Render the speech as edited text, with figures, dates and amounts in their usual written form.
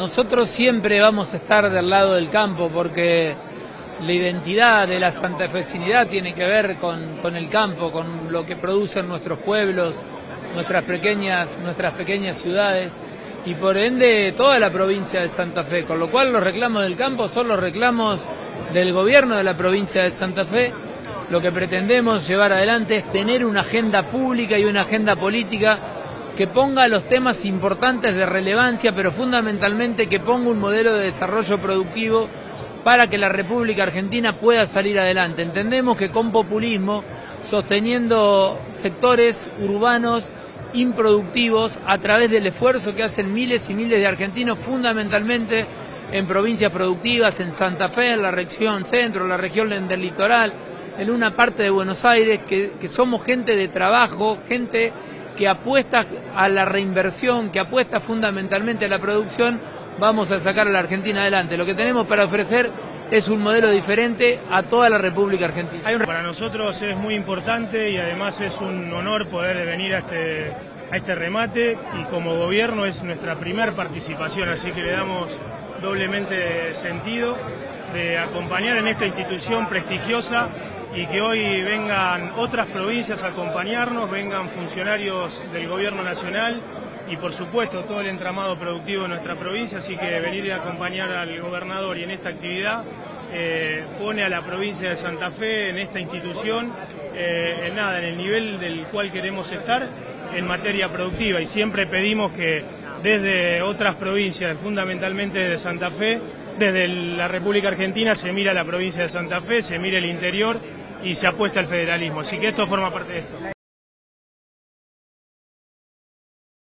nosotros siempre vamos a estar del lado del campo porque la identidad de la santafesinidad tiene que ver con el campo, con lo que producen nuestros pueblos, nuestras pequeñas ciudades y por ende toda la provincia de Santa Fe, con lo cual los reclamos del campo son los reclamos del gobierno de la provincia de Santa Fe. Lo que pretendemos llevar adelante es tener una agenda pública y una agenda política que ponga los temas importantes de relevancia, pero fundamentalmente que ponga un modelo de desarrollo productivo para que la República Argentina pueda salir adelante. Entendemos que con populismo, sosteniendo sectores urbanos improductivos a través del esfuerzo que hacen miles y miles de argentinos, fundamentalmente en provincias productivas, en Santa Fe, en la región centro, en la región del litoral, en una parte de Buenos Aires, que somos gente de trabajo, gente que apuesta a la reinversión, que apuesta fundamentalmente a la producción, vamos a sacar a la Argentina adelante. Lo que tenemos para ofrecer es un modelo diferente a toda la República Argentina. Para nosotros es muy importante y además es un honor poder venir a este remate, y como gobierno es nuestra primera participación, así que le damos doblemente sentido de acompañar en esta institución prestigiosa y que hoy vengan otras provincias a acompañarnos, vengan funcionarios del gobierno nacional y por supuesto todo el entramado productivo de nuestra provincia, así que venir a acompañar al gobernador y en esta actividad pone a la provincia de Santa Fe en esta institución en el nivel del cual queremos estar en materia productiva, y siempre pedimos que desde otras provincias, fundamentalmente desde Santa Fe, desde la República Argentina se mira la provincia de Santa Fe, se mira el interior y se apuesta al federalismo, así que esto forma parte de esto.